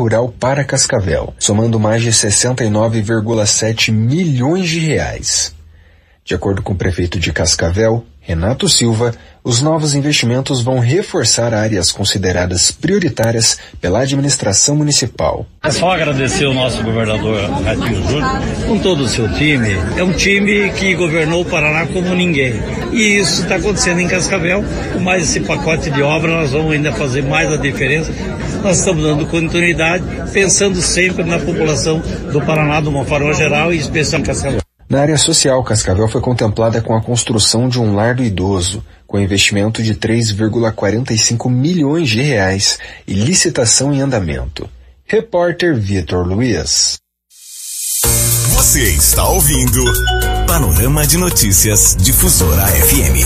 rural para Cascavel, somando mais de 69,7 milhões de reais. De acordo com o prefeito de Cascavel, Renato Silva, os novos investimentos vão reforçar áreas consideradas prioritárias pela administração municipal. É só agradecer o nosso governador Ratinho Júnior com todo o seu time. É um time que governou o Paraná como ninguém. E isso está acontecendo em Cascavel. Com mais esse pacote de obra, nós vamos ainda fazer mais a diferença. Nós estamos dando continuidade, pensando sempre na população do Paraná de uma forma geral e especial em Cascavel. Na área social, Cascavel foi contemplada com a construção de um lar do idoso, com investimento de 3,45 milhões de reais e licitação em andamento. Repórter Vitor Luiz. Você está ouvindo Panorama de Notícias Difusora FM.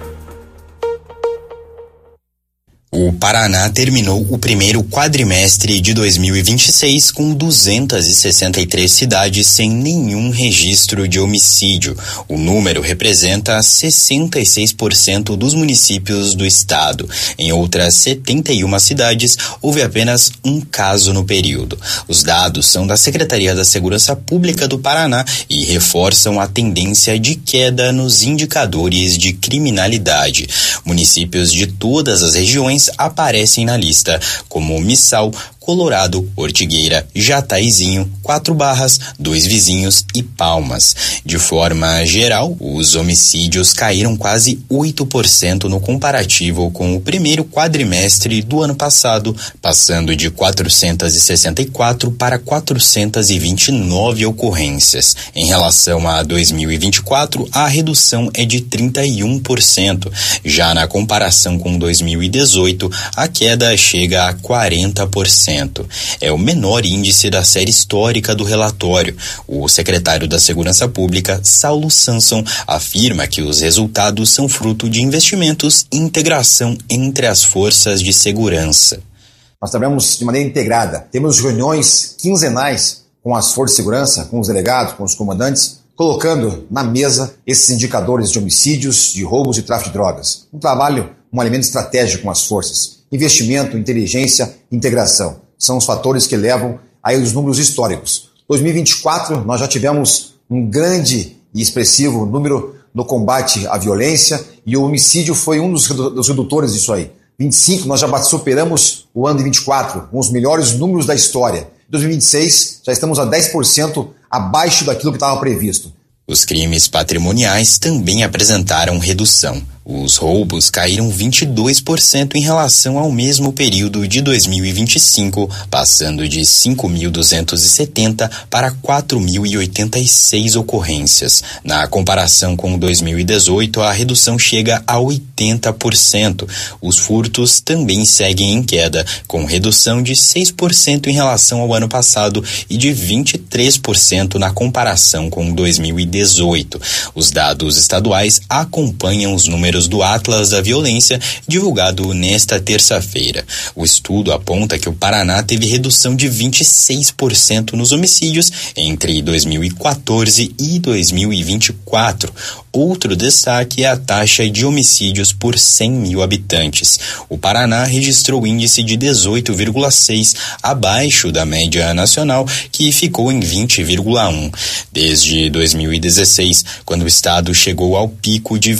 O Paraná terminou o primeiro quadrimestre de 2026 com 263 cidades sem nenhum registro de homicídio. O número representa 66% dos municípios do estado. Em outras 71 cidades, houve apenas um caso no período. Os dados são da Secretaria da Segurança Pública do Paraná e reforçam a tendência de queda nos indicadores de criminalidade. Municípios de todas as regiões aparecem na lista, como Missal, Colorado, Ortigueira, Jataizinho, 4 Barras, 2 Vizinhos e Palmas. De forma geral, os homicídios caíram quase 8% no comparativo com o primeiro quadrimestre do ano passado, passando de 464 para 429 ocorrências. Em relação a 2024, a redução é de 31%. Já na comparação com 2018, a queda chega a 40%. É o menor índice da série histórica do relatório. O secretário da Segurança Pública, Saulo Sanson, afirma que os resultados são fruto de investimentos e integração entre as forças de segurança. Nós trabalhamos de maneira integrada. Temos reuniões quinzenais com as forças de segurança, com os delegados, com os comandantes, colocando na mesa esses indicadores de homicídios, de roubos e tráfico de drogas. Um trabalho, um elemento estratégico com as forças. Investimento, inteligência, integração. São os fatores que levam aí os números históricos. 2024, nós já tivemos um grande e expressivo número no combate à violência e o homicídio foi um dos redutores disso aí. 25, nós já superamos o ano de 24, com os melhores números da história. Em 2026, já estamos a 10% abaixo daquilo que estava previsto. Os crimes patrimoniais também apresentaram redução. Os roubos caíram 22% em relação ao mesmo período de 2025, passando de 5.270 para 4.086 ocorrências. Na comparação com 2018, a redução chega a 80%. Os furtos também seguem em queda, com redução de 6% em relação ao ano passado e de 23% na comparação com 2018. Os dados estaduais acompanham os números do Atlas da Violência, divulgado nesta terça-feira. O estudo aponta que o Paraná teve redução de 26% nos homicídios entre 2014 e 2024. Outro destaque é a taxa de homicídios por 100 mil habitantes. O Paraná registrou índice de 18,6, abaixo da média nacional, que ficou em 20,1. Desde 2016, quando o estado chegou ao pico de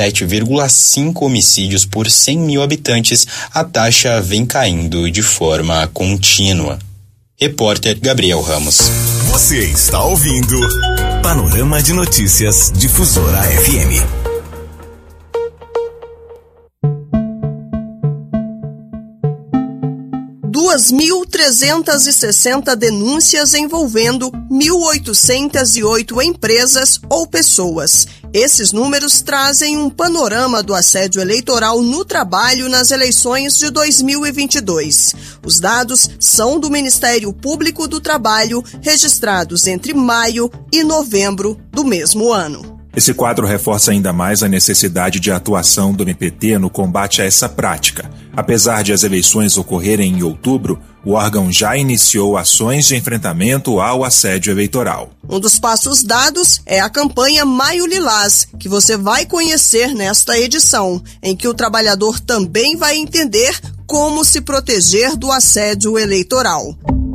27,5 homicídios por 100 mil habitantes, a taxa vem caindo de forma contínua. Repórter Gabriel Ramos. Você está ouvindo Panorama de Notícias Difusora FM. Duas 1.360 denúncias envolvendo 1.808 empresas ou pessoas. Esses números trazem um panorama do assédio eleitoral no trabalho nas eleições de 2022. Os dados são do Ministério Público do Trabalho, registrados entre maio e novembro do mesmo ano. Esse quadro reforça ainda mais a necessidade de atuação do MPT no combate a essa prática. Apesar de as eleições ocorrerem em outubro, o órgão já iniciou ações de enfrentamento ao assédio eleitoral. Um dos passos dados é a campanha Maio Lilás, que você vai conhecer nesta edição, em que o trabalhador também vai entender como se proteger do assédio eleitoral.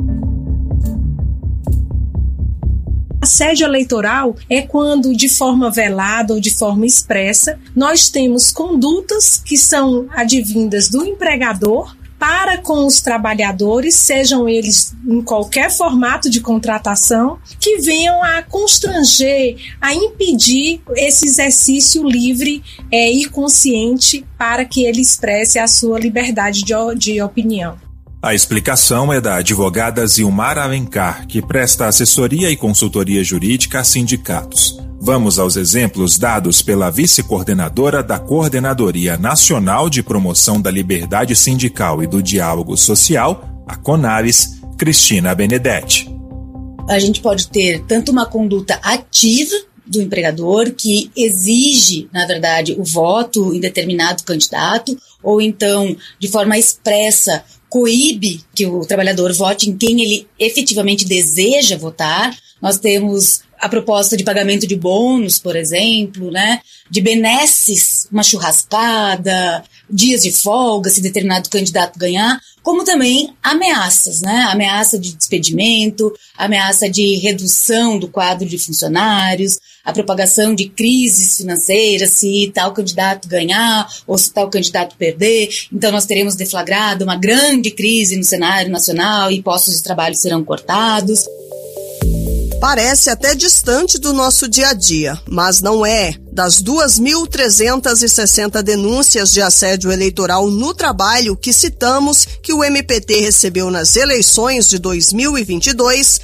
Assédio eleitoral é quando, de forma velada ou de forma expressa, nós temos condutas que são advindas do empregador para com os trabalhadores, sejam eles em qualquer formato de contratação, que venham a constranger, a impedir esse exercício livre e consciente para que ele expresse a sua liberdade de opinião. A explicação é da advogada Zilmar Alencar, que presta assessoria e consultoria jurídica a sindicatos. Vamos aos exemplos dados pela vice-coordenadora da Coordenadoria Nacional de Promoção da Liberdade Sindical e do Diálogo Social, a CONALES, Cristina Benedetti. A gente pode ter tanto uma conduta ativa do empregador, que exige, na verdade, o voto em determinado candidato, ou então, de forma expressa, coíbe que o trabalhador vote em quem ele efetivamente deseja votar. Nós temos a proposta de pagamento de bônus, por exemplo, né? De benesses, uma churrascada, dias de folga, se determinado candidato ganhar, como também ameaças, né? Ameaça de despedimento, ameaça de redução do quadro de funcionários, a propagação de crises financeiras, se tal candidato ganhar ou se tal candidato perder. Então nós teremos deflagrado uma grande crise no cenário nacional e postos de trabalho serão cortados. Parece até distante do nosso dia a dia, mas não é. Das 2.360 denúncias de assédio eleitoral no trabalho que citamos que o MPT recebeu nas eleições de 2022,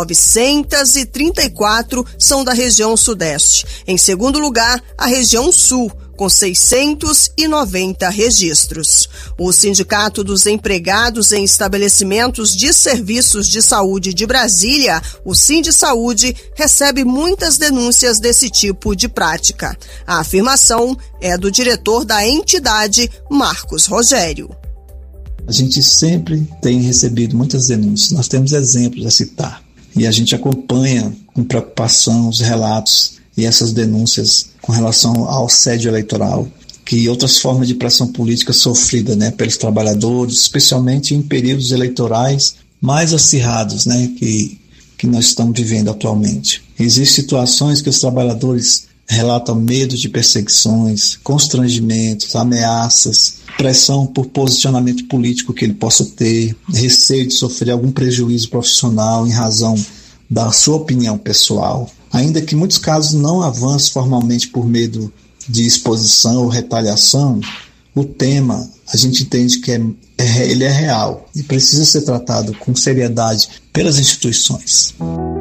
934 são da região Sudeste. Em segundo lugar, a região Sul, com 690 registros. O Sindicato dos Empregados em Estabelecimentos de Serviços de Saúde de Brasília, o Sindisaúde, recebe muitas denúncias desse tipo de prática. A afirmação é do diretor da entidade, Marcos Rogério. A gente sempre tem recebido muitas denúncias, nós temos exemplos a citar. E a gente acompanha com preocupação os relatos e essas denúncias com relação ao assédio eleitoral, que outras formas de pressão política sofrida, né, pelos trabalhadores, especialmente em períodos eleitorais mais acirrados, né, que nós estamos vivendo atualmente. Existem situações que os trabalhadores relatam medo de perseguições, constrangimentos, ameaças, pressão por posicionamento político que ele possa ter, receio de sofrer algum prejuízo profissional em razão da sua opinião pessoal. Ainda que em muitos casos não avance formalmente por medo de exposição ou retaliação, o tema a gente entende que ele é real e precisa ser tratado com seriedade pelas instituições.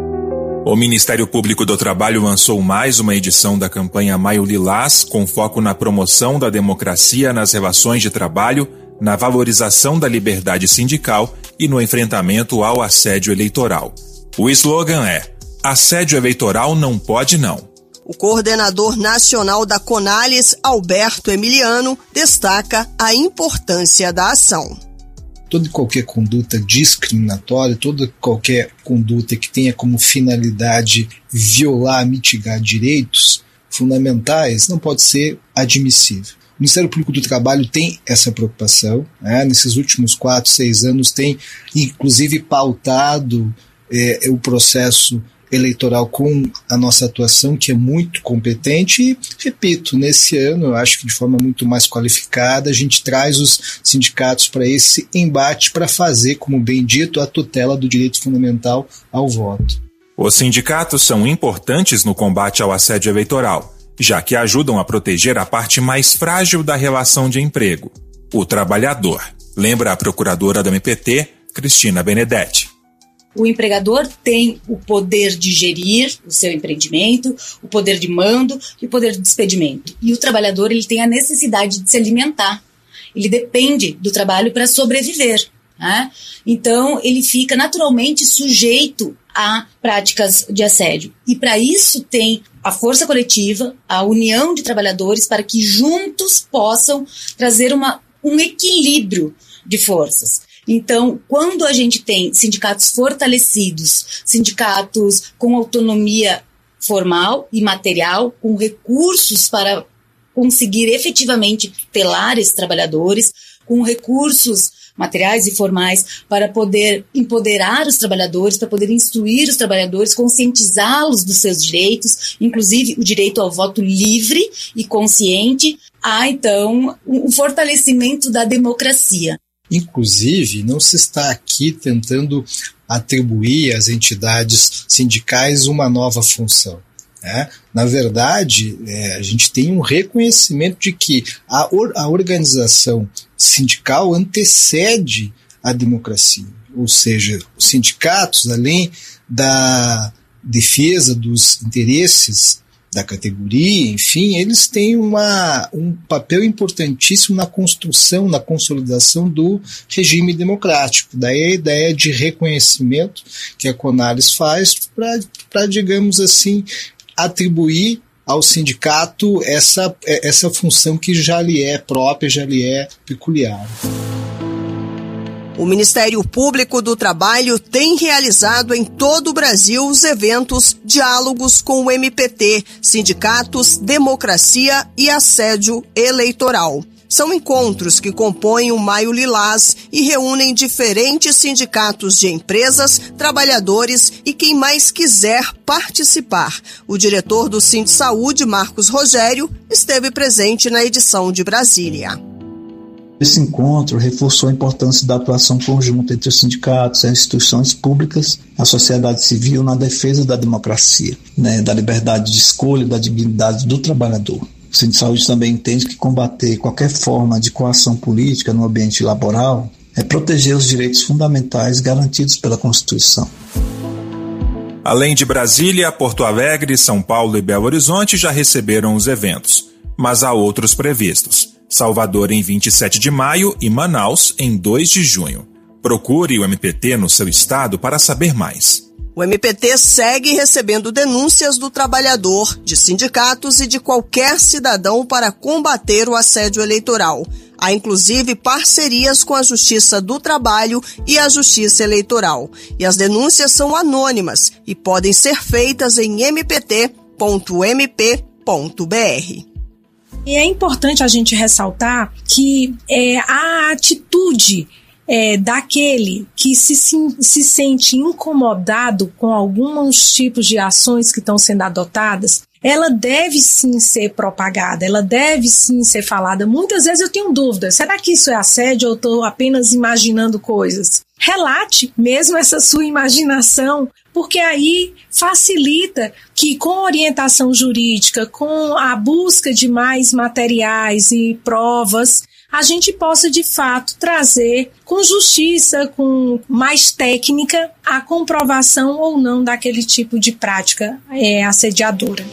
O Ministério Público do Trabalho lançou mais uma edição da campanha Maio Lilás, com foco na promoção da democracia nas relações de trabalho, na valorização da liberdade sindical e no enfrentamento ao assédio eleitoral. O slogan é: assédio eleitoral não pode não. O coordenador nacional da CONALES, Alberto Emiliano, destaca a importância da ação. Toda e qualquer conduta discriminatória, toda qualquer conduta que tenha como finalidade violar, mitigar direitos fundamentais não pode ser admissível. O Ministério Público do Trabalho tem essa preocupação, né? Nesses últimos 4, 6 anos tem inclusive pautado o processo eleitoral com a nossa atuação, que é muito competente, e, repito, nesse ano, eu acho que de forma muito mais qualificada, a gente traz os sindicatos para esse embate, para fazer, como bem dito, a tutela do direito fundamental ao voto. Os sindicatos são importantes no combate ao assédio eleitoral, já que ajudam a proteger a parte mais frágil da relação de emprego, o trabalhador, lembra a procuradora da MPT, Cristina Benedetti. O empregador tem o poder de gerir o seu empreendimento, o poder de mando e o poder de despedimento. E o trabalhador, ele tem a necessidade de se alimentar. Ele depende do trabalho para sobreviver, né? Então, ele fica naturalmente sujeito a práticas de assédio. E para isso tem a força coletiva, a união de trabalhadores, para que juntos possam trazer um equilíbrio de forças. Então, quando a gente tem sindicatos fortalecidos, sindicatos com autonomia formal e material, com recursos para conseguir efetivamente tutelar esses trabalhadores, com recursos materiais e formais para poder empoderar os trabalhadores, para poder instruir os trabalhadores, conscientizá-los dos seus direitos, inclusive o direito ao voto livre e consciente. Há, então, um fortalecimento da democracia. Inclusive, não se está aqui tentando atribuir às entidades sindicais uma nova função. Na verdade, a gente tem um reconhecimento de que a organização sindical antecede a democracia, ou seja, os sindicatos, além da defesa dos interesses da categoria, enfim, eles têm um papel importantíssimo na construção, na consolidação do regime democrático. Daí a ideia de reconhecimento que a CONARES faz para, digamos assim, atribuir ao sindicato essa função que já lhe é própria, já lhe é peculiar. O Ministério Público do Trabalho tem realizado em todo o Brasil os eventos Diálogos com o MPT, Sindicatos, Democracia e Assédio Eleitoral. São encontros que compõem o Maio Lilás e reúnem diferentes sindicatos de empresas, trabalhadores e quem mais quiser participar. O diretor do Sindsaúde, Marcos Rogério, esteve presente na edição de Brasília. Esse encontro reforçou a importância da atuação conjunta entre os sindicatos, as instituições públicas, a sociedade civil na defesa da democracia, da liberdade de escolha e da dignidade do trabalhador. O Sindsaúde também entende que combater qualquer forma de coação política no ambiente laboral é proteger os direitos fundamentais garantidos pela Constituição. Além de Brasília, Porto Alegre, São Paulo e Belo Horizonte já receberam os eventos, mas há outros previstos. Salvador em 27 de maio e Manaus em 2 de junho. Procure o MPT no seu estado para saber mais. O MPT segue recebendo denúncias do trabalhador, de sindicatos e de qualquer cidadão para combater o assédio eleitoral. Há inclusive parcerias com a Justiça do Trabalho e a Justiça Eleitoral. E as denúncias são anônimas e podem ser feitas em mpt.mp.br. E é importante a gente ressaltar que a atitude daquele que se sente incomodado com alguns tipos de ações que estão sendo adotadas, ela deve sim ser propagada, ela deve sim ser falada. Muitas vezes eu tenho dúvidas, será que isso é assédio ou eu estou apenas imaginando coisas? Relate mesmo essa sua imaginação, porque aí facilita que com orientação jurídica, com a busca de mais materiais e provas, a gente possa de fato trazer com justiça, com mais técnica, a comprovação ou não daquele tipo de prática assediadora.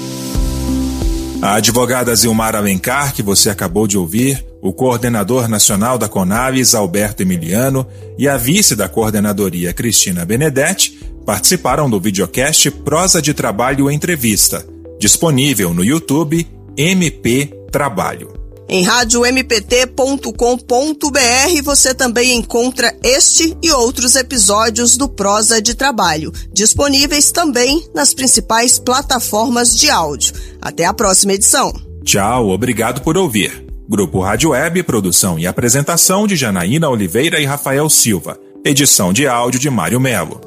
A advogada Zilmar Alencar, que você acabou de ouvir, o coordenador nacional da CONARES, Alberto Emiliano, e a vice da coordenadoria, Cristina Benedetti, participaram do videocast Prosa de Trabalho Entrevista, disponível no YouTube MP Trabalho. Em radiompt.com.br você também encontra este e outros episódios do Prosa de Trabalho, disponíveis também nas principais plataformas de áudio. Até a próxima edição. Tchau, obrigado por ouvir. Grupo Rádio Web, produção e apresentação de Janaína Oliveira e Rafael Silva. Edição de áudio de Mário Melo.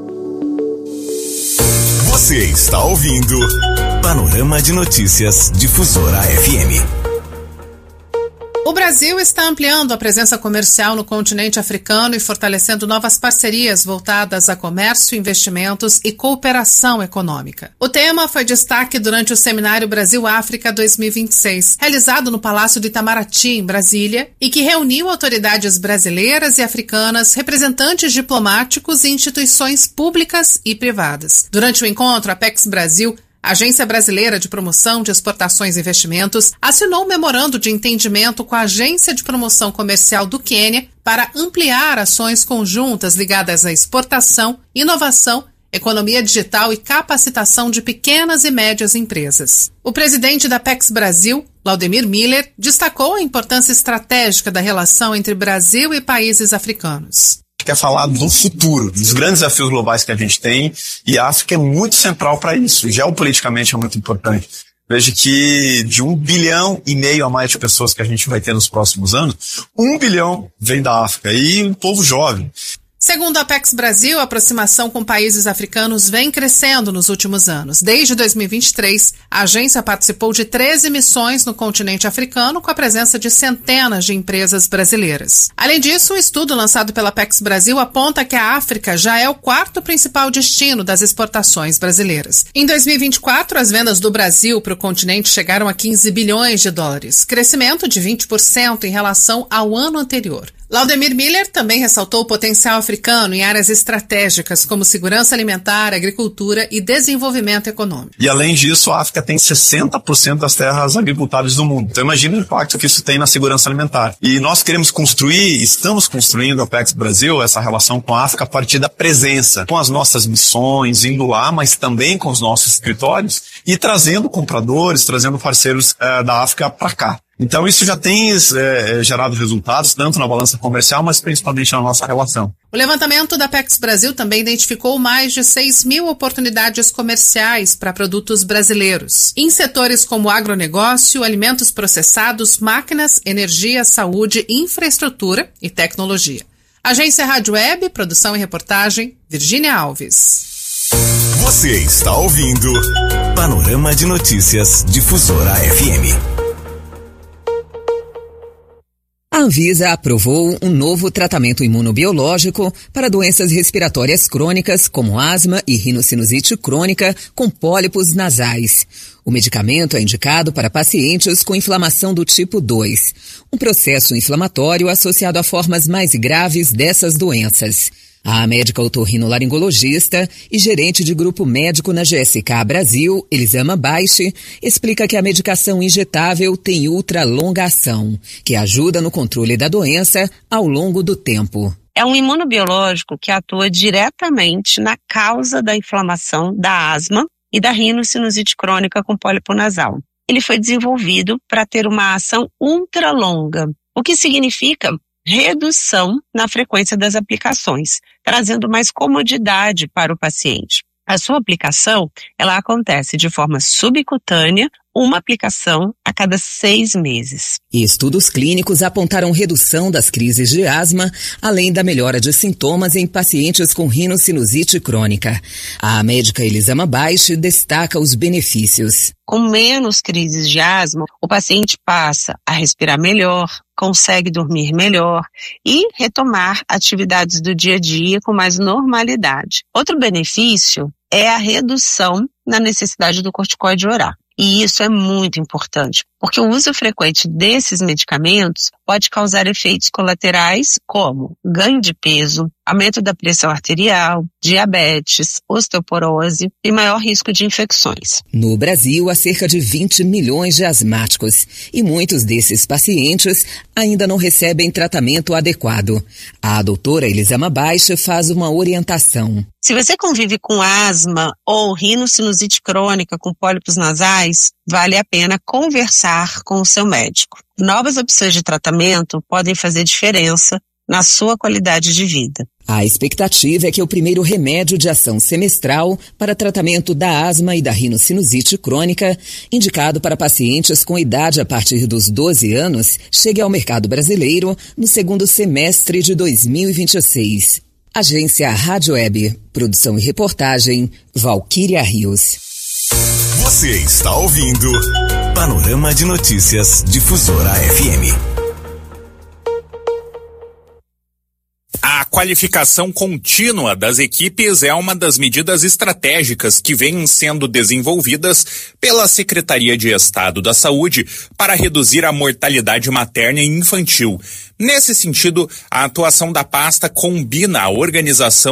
Você está ouvindo Panorama de Notícias Difusora FM. O Brasil está ampliando a presença comercial no continente africano e fortalecendo novas parcerias voltadas a comércio, investimentos e cooperação econômica. O tema foi destaque durante o Seminário Brasil-África 2026, realizado no Palácio do Itamaraty, em Brasília, e que reuniu autoridades brasileiras e africanas, representantes diplomáticos e instituições públicas e privadas. Durante o encontro, a Apex Brasil, a Agência Brasileira de Promoção de Exportações e Investimentos, assinou um memorando de entendimento com a Agência de Promoção Comercial do Quênia para ampliar ações conjuntas ligadas à exportação, inovação, economia digital e capacitação de pequenas e médias empresas. O presidente da Apex Brasil, Laudemir Miller, destacou a importância estratégica da relação entre Brasil e países africanos. Quer falar do futuro, dos grandes desafios globais que a gente tem, e a África é muito central para isso, geopoliticamente é muito importante. Veja que de 1,5 bilhão a mais de pessoas que a gente vai ter nos próximos anos, 1 bilhão vem da África, e um povo jovem. Segundo a Apex Brasil, a aproximação com países africanos vem crescendo nos últimos anos. Desde 2023, a agência participou de 13 missões no continente africano, com a presença de centenas de empresas brasileiras. Além disso, um estudo lançado pela Apex Brasil aponta que a África já é o 4º principal destino das exportações brasileiras. Em 2024, as vendas do Brasil para o continente chegaram a 15 bilhões de dólares, crescimento de 20% em relação ao ano anterior. Laudemir Miller também ressaltou o potencial africano em áreas estratégicas como segurança alimentar, agricultura e desenvolvimento econômico. E além disso, a África tem 60% das terras agricultáveis do mundo. Então imagina o impacto que isso tem na segurança alimentar. E nós queremos estamos construindo a Apex Brasil, essa relação com a África a partir da presença, com as nossas missões, indo lá, mas também com os nossos escritórios e trazendo compradores, trazendo parceiros da África para cá. Então isso já tem gerado resultados, tanto na balança comercial, mas principalmente na nossa relação. O levantamento da Apex Brasil também identificou mais de 6.000 oportunidades comerciais para produtos brasileiros, em setores como agronegócio, alimentos processados, máquinas, energia, saúde, infraestrutura e tecnologia. Agência Rádio Web, produção e reportagem, Virgínia Alves. Você está ouvindo Panorama de Notícias Difusora FM. A Anvisa aprovou um novo tratamento imunobiológico para doenças respiratórias crônicas, como asma e rinocinusite crônica com pólipos nasais. O medicamento é indicado para pacientes com inflamação do tipo 2, um processo inflamatório associado a formas mais graves dessas doenças. A médica otorrinolaringologista e gerente de grupo médico na GSK Brasil, Elisama Baixe, explica que a medicação injetável tem ultra-longa ação, que ajuda no controle da doença ao longo do tempo. É um imunobiológico que atua diretamente na causa da inflamação da asma e da rinocinusite crônica com pólipo nasal. Ele foi desenvolvido para ter uma ação ultra-longa, o que significa redução na frequência das aplicações, trazendo mais comodidade para o paciente. A sua aplicação, ela acontece de forma subcutânea, uma aplicação a cada 6 meses. Estudos clínicos apontaram redução das crises de asma, além da melhora de sintomas em pacientes com rinocinusite crônica. A médica Elisama Baixe destaca os benefícios. Com menos crises de asma, o paciente passa a respirar melhor, consegue dormir melhor e retomar atividades do dia a dia com mais normalidade. Outro benefício é a redução na necessidade do corticoide oral. E isso é muito importante, porque o uso frequente desses medicamentos pode causar efeitos colaterais como ganho de peso, aumento da pressão arterial, diabetes, osteoporose e maior risco de infecções. No Brasil, há cerca de 20 milhões de asmáticos e muitos desses pacientes ainda não recebem tratamento adequado. A doutora Elisama Baixe faz uma orientação. Se você convive com asma ou rinocinusite crônica com pólipos nasais, vale a pena conversar com o seu médico. Novas opções de tratamento podem fazer diferença na sua qualidade de vida. A expectativa é que o primeiro remédio de ação semestral para tratamento da asma e da rinocinusite crônica, indicado para pacientes com idade a partir dos 12 anos, chegue ao mercado brasileiro no segundo semestre de 2026. Agência Rádio Web, produção e reportagem, Valquíria Rios. Você está ouvindo Panorama de Notícias Difusora FM. A qualificação contínua das equipes é uma das medidas estratégicas que vêm sendo desenvolvidas pela Secretaria de Estado da Saúde para reduzir a mortalidade materna e infantil. Nesse sentido, a atuação da pasta combina a organização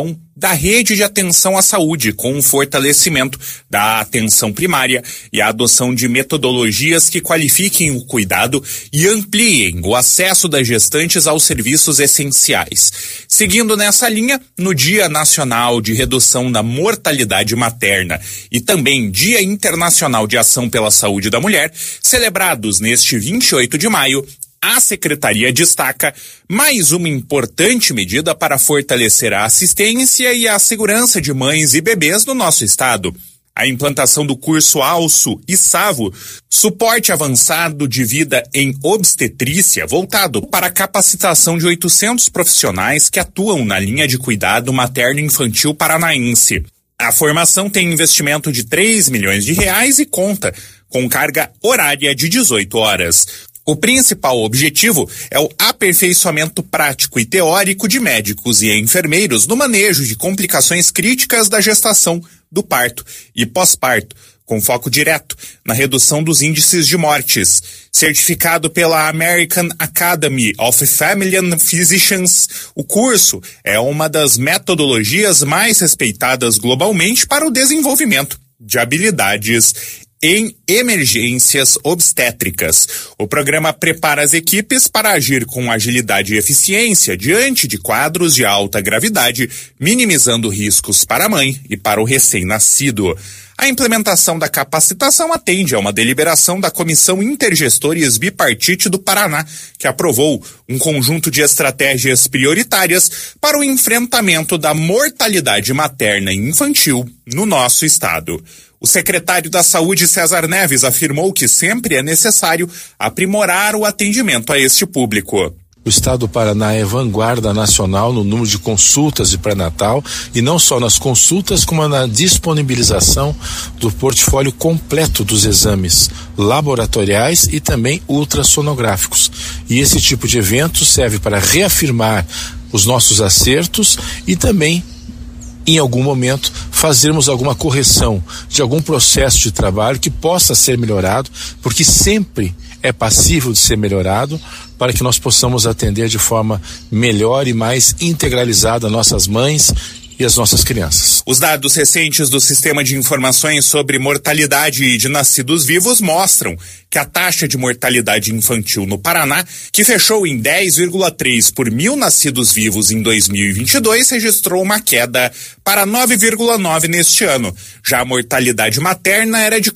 da rede de atenção à saúde, com o fortalecimento da atenção primária e a adoção de metodologias que qualifiquem o cuidado e ampliem o acesso das gestantes aos serviços essenciais. Seguindo nessa linha, no Dia Nacional de Redução da Mortalidade Materna e também Dia Internacional de Ação pela Saúde da Mulher, celebrados neste 28 de maio, a Secretaria destaca mais uma importante medida para fortalecer a assistência e a segurança de mães e bebês no nosso estado. A implantação do curso ALSO e SAVO, Suporte Avançado de Vida em Obstetrícia, voltado para a capacitação de 800 profissionais que atuam na linha de cuidado materno-infantil paranaense. A formação tem investimento de R$3 milhões e conta com carga horária de 18 horas. O principal objetivo é o aperfeiçoamento prático e teórico de médicos e enfermeiros no manejo de complicações críticas da gestação, do parto e pós-parto, com foco direto na redução dos índices de mortes. Certificado pela American Academy of Family and Physicians, o curso é uma das metodologias mais respeitadas globalmente para o desenvolvimento de habilidades em emergências obstétricas. O programa prepara as equipes para agir com agilidade e eficiência diante de quadros de alta gravidade, minimizando riscos para a mãe e para o recém-nascido. A implementação da capacitação atende a uma deliberação da Comissão Intergestores Bipartite do Paraná, que aprovou um conjunto de estratégias prioritárias para o enfrentamento da mortalidade materna e infantil no nosso estado. O secretário da Saúde, César Neves, afirmou que sempre é necessário aprimorar o atendimento a este público. O estado do Paraná é vanguarda nacional no número de consultas de pré-natal e não só nas consultas, como na disponibilização do portfólio completo dos exames laboratoriais e também ultrassonográficos. E esse tipo de evento serve para reafirmar os nossos acertos e também, em algum momento, fazermos alguma correção de algum processo de trabalho que possa ser melhorado, porque sempre é passível de ser melhorado, para que nós possamos atender de forma melhor e mais integralizada nossas mães e as nossas crianças. Os dados recentes do Sistema de Informações sobre Mortalidade de Nascidos Vivos mostram que a taxa de mortalidade infantil no Paraná, que fechou em 10,3 por mil nascidos vivos em 2022, registrou uma queda para 9,9 neste ano. Já a mortalidade materna era de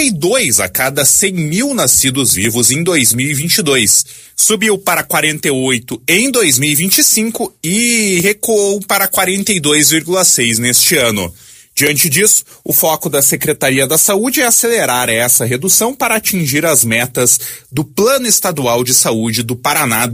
42 a cada 100 mil nascidos vivos em 2022. Subiu para 48 em 2025 e recuou para 42,6 neste ano. Diante disso, o foco da Secretaria da Saúde é acelerar essa redução para atingir as metas do Plano Estadual de Saúde do Paraná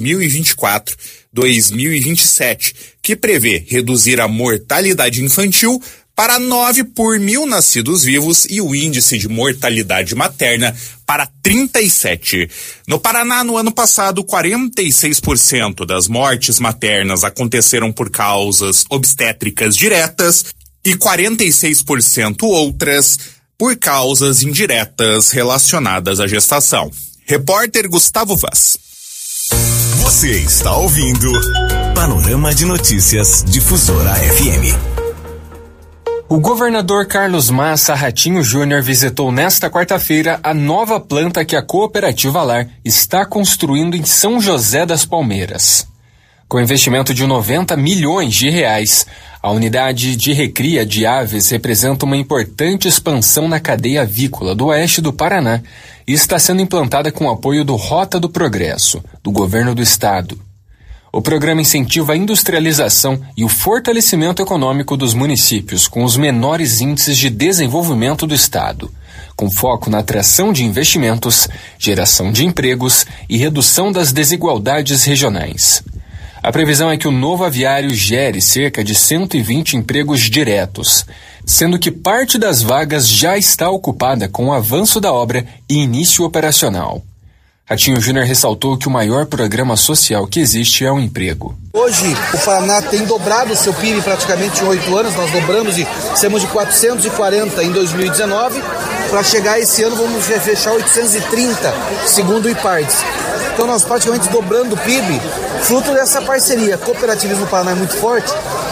2024-2027, que prevê reduzir a mortalidade infantil para 9 por mil nascidos vivos e o índice de mortalidade materna para 37. No Paraná, no ano passado, 46% das mortes maternas aconteceram por causas obstétricas diretas e 46% outras por causas indiretas relacionadas à gestação. Repórter Gustavo Vaz. Você está ouvindo Panorama de Notícias Difusora FM. O governador Carlos Massa Ratinho Júnior visitou nesta quarta-feira a nova planta que a Cooperativa Lar está construindo em São José das Palmeiras. Com investimento de 90 milhões de reais, a unidade de recria de aves representa uma importante expansão na cadeia avícola do oeste do Paraná e está sendo implantada com o apoio do Rota do Progresso, do governo do estado. O programa incentiva a industrialização e o fortalecimento econômico dos municípios com os menores índices de desenvolvimento do estado, com foco na atração de investimentos, geração de empregos e redução das desigualdades regionais. A previsão é que o novo aviário gere cerca de 120 empregos diretos, sendo que parte das vagas já está ocupada com o avanço da obra e início operacional. Ratinho Júnior ressaltou que o maior programa social que existe é o emprego. Hoje o Paraná tem dobrado o seu PIB praticamente em 8 anos, nós dobramos e saímos de 440 em 2019, para chegar esse ano vamos fechar 830, segundo o IPARDS. Então nós praticamente dobrando o PIB, fruto dessa parceria. Cooperativismo no Paraná é muito forte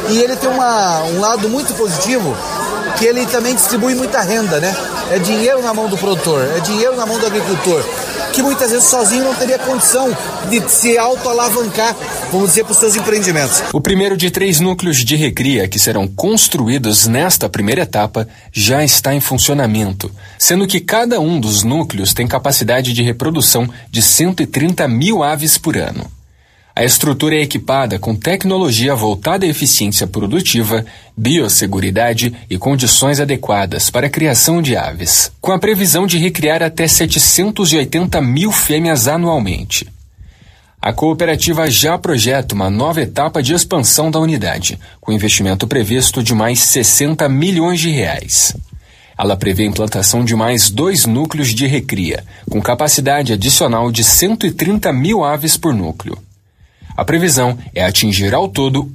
E ele tem um lado muito positivo, que ele também distribui muita renda, né? É dinheiro na mão do produtor, é dinheiro na mão do agricultor, que muitas vezes sozinho não teria condição de se autoalavancar, vamos dizer, para os seus empreendimentos. O primeiro de 3 núcleos de recria que serão construídos nesta primeira etapa já está em funcionamento, sendo que cada um dos núcleos tem capacidade de reprodução de 130 mil aves por ano. A estrutura é equipada com tecnologia voltada à eficiência produtiva, biosseguridade e condições adequadas para a criação de aves, com a previsão de recriar até 780 mil fêmeas anualmente. A cooperativa já projeta uma nova etapa de expansão da unidade, com investimento previsto de mais 60 milhões de reais. Ela prevê a implantação de mais 2 núcleos de recria, com capacidade adicional de 130 mil aves por núcleo. A previsão é atingir ao todo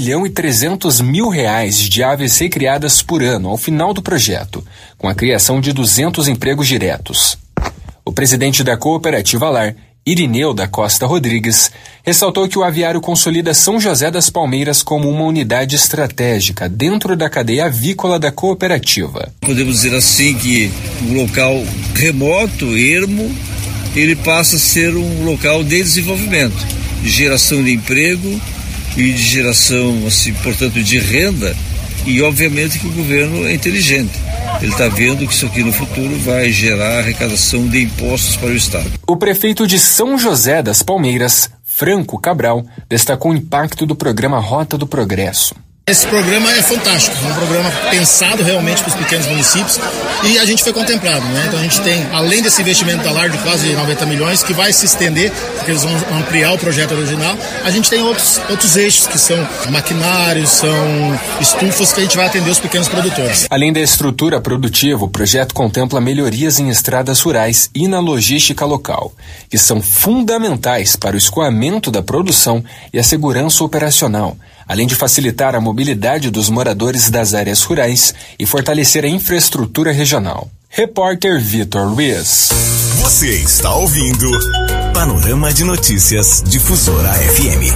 R$1.300.000 de aves recriadas por ano ao final do projeto, com a criação de 200 empregos diretos. O presidente da cooperativa Lar, Irineu da Costa Rodrigues, ressaltou que o aviário consolida São José das Palmeiras como uma unidade estratégica dentro da cadeia avícola da cooperativa. Podemos dizer assim que um local remoto, ermo, ele passa a ser um local de desenvolvimento, de geração de emprego e de geração, assim, portanto, de renda, e obviamente que o governo é inteligente. Ele está vendo que isso aqui no futuro vai gerar arrecadação de impostos para o Estado. O prefeito de São José das Palmeiras, Franco Cabral, destacou o impacto do programa Rota do Progresso. Esse programa é fantástico, é um programa pensado realmente para os pequenos municípios e a gente foi contemplado, né? Então a gente tem, além desse investimento da LAR de quase 90 milhões, que vai se estender, porque eles vão ampliar o projeto original, a gente tem outros eixos que são maquinários, são estufas que a gente vai atender os pequenos produtores. Além da estrutura produtiva, o projeto contempla melhorias em estradas rurais e na logística local, que são fundamentais para o escoamento da produção e a segurança operacional, além de facilitar a mobilidade dos moradores das áreas rurais e fortalecer a infraestrutura regional. Repórter Vitor Ruiz. Você está ouvindo Panorama de Notícias Difusora FM.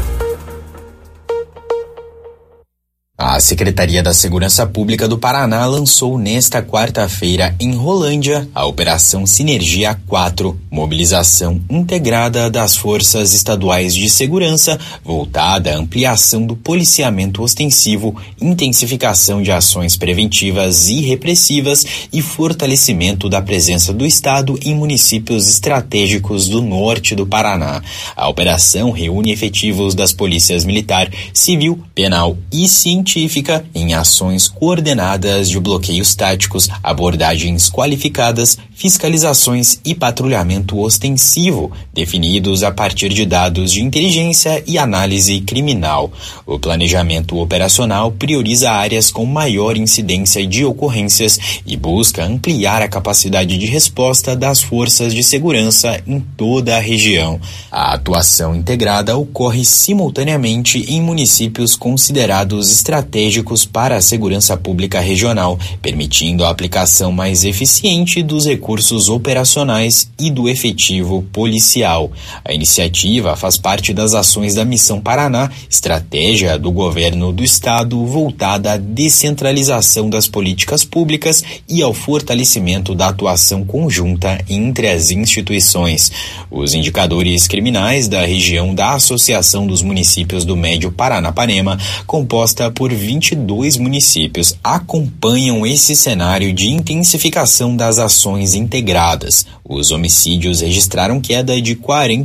A Secretaria da Segurança Pública do Paraná lançou nesta quarta-feira, em Rolândia, a Operação Sinergia 4, mobilização integrada das Forças Estaduais de Segurança, voltada à ampliação do policiamento ostensivo, intensificação de ações preventivas e repressivas e fortalecimento da presença do Estado em municípios estratégicos do norte do Paraná. A operação reúne efetivos das polícias militar, civil, penal e científica em ações coordenadas de bloqueios táticos, abordagens qualificadas, fiscalizações e patrulhamento ostensivo, definidos a partir de dados de inteligência e análise criminal. O planejamento operacional prioriza áreas com maior incidência de ocorrências e busca ampliar a capacidade de resposta das forças de segurança em toda a região. A atuação integrada ocorre simultaneamente em municípios considerados estratégicos para a segurança pública regional, permitindo a aplicação mais eficiente dos recursos operacionais e do efetivo policial. A iniciativa faz parte das ações da Missão Paraná, estratégia do governo do estado voltada à descentralização das políticas públicas e ao fortalecimento da atuação conjunta entre as instituições. Os indicadores criminais da região da Associação dos Municípios do Médio Paranapanema, composta por 22 municípios, acompanham esse cenário de intensificação das ações integradas. Os homicídios registraram queda de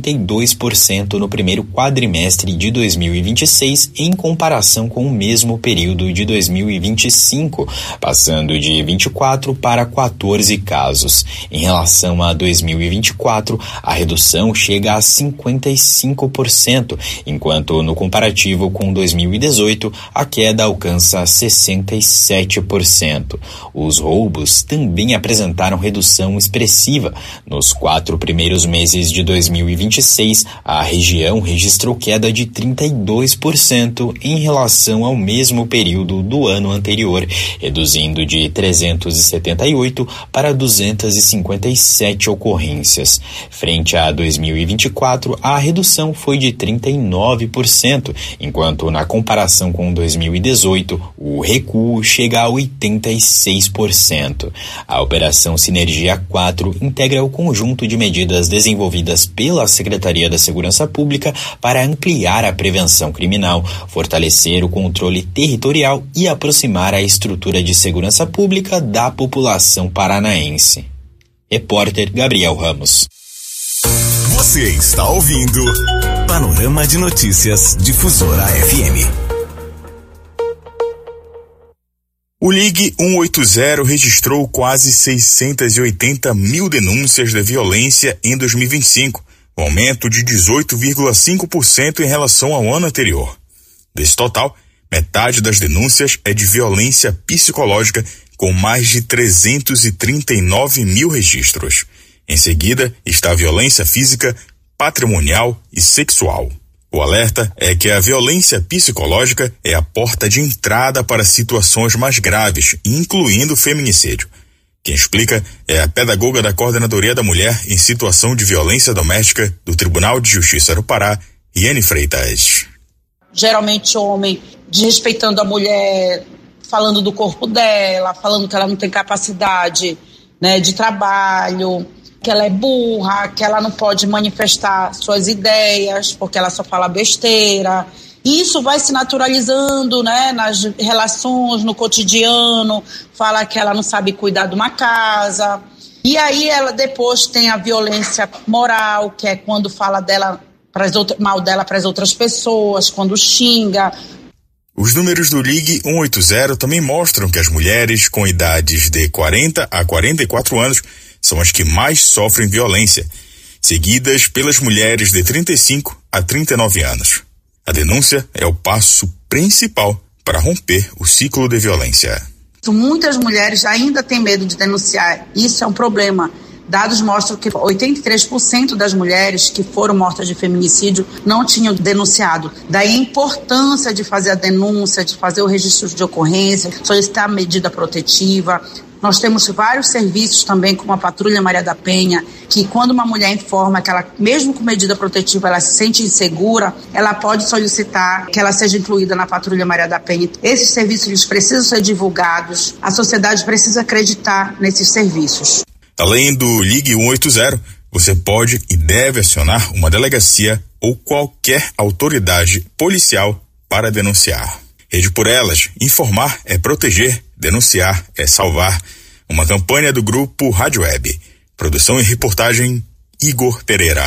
42% no primeiro quadrimestre de 2026 em comparação com o mesmo período de 2025, passando de 24 para 14 casos. Em relação a 2024, a redução chega a 55%, enquanto no comparativo com 2018, a queda alcança 67%. Os roubos também apresentaram redução elevação expressiva. Nos 4 primeiros meses de 2026, a região registrou queda de 32% em relação ao mesmo período do ano anterior, reduzindo de 378 para 257 ocorrências. Frente a 2024, a redução foi de 39%, enquanto na comparação com 2018, o recuo chega a 86%. A Operação Sinergia 4 integra o conjunto de medidas desenvolvidas pela Secretaria da Segurança Pública para ampliar a prevenção criminal, fortalecer o controle territorial e aproximar a estrutura de segurança pública da população paranaense. Repórter Gabriel Ramos. Você está ouvindo Panorama de Notícias Difusora FM. O Ligue 180 registrou quase 680 mil denúncias de violência em 2025, um aumento de 18,5% em relação ao ano anterior. Desse total, metade das denúncias é de violência psicológica, com mais de 339 mil registros. Em seguida, está a violência física, patrimonial e sexual. O alerta é que a violência psicológica é a porta de entrada para situações mais graves, incluindo feminicídio. Quem explica é a pedagoga da Coordenadoria da Mulher em Situação de Violência Doméstica do Tribunal de Justiça do Pará, Iane Freitas. Geralmente homem desrespeitando a mulher, falando do corpo dela, falando que ela não tem capacidade, né, de trabalho, que ela é burra, que ela não pode manifestar suas ideias, porque ela só fala besteira. Isso vai se naturalizando, né, nas relações, no cotidiano, fala que ela não sabe cuidar de uma casa. E aí ela depois tem a violência moral, que é quando fala dela mal dela para as outras pessoas, quando xinga. Os números do Ligue 180 também mostram que as mulheres com idades de 40 a 44 anos são as que mais sofrem violência, seguidas pelas mulheres de 35 a 39 anos. A denúncia é o passo principal para romper o ciclo de violência. Muitas mulheres ainda têm medo de denunciar. Isso é um problema. Dados mostram que 83% das mulheres que foram mortas de feminicídio não tinham denunciado. Daí a importância de fazer a denúncia, de fazer o registro de ocorrência, solicitar a medida protetiva. Nós temos vários serviços também, como a Patrulha Maria da Penha, que quando uma mulher informa que ela, mesmo com medida protetiva, ela se sente insegura, ela pode solicitar que ela seja incluída na Patrulha Maria da Penha. Esses serviços eles precisam ser divulgados, a sociedade precisa acreditar nesses serviços. Além do Ligue 180, você pode e deve acionar uma delegacia ou qualquer autoridade policial para denunciar. Rede por Elas, informar é proteger, denunciar é salvar. Uma campanha do grupo Rádio Web. Produção e reportagem, Igor Pereira.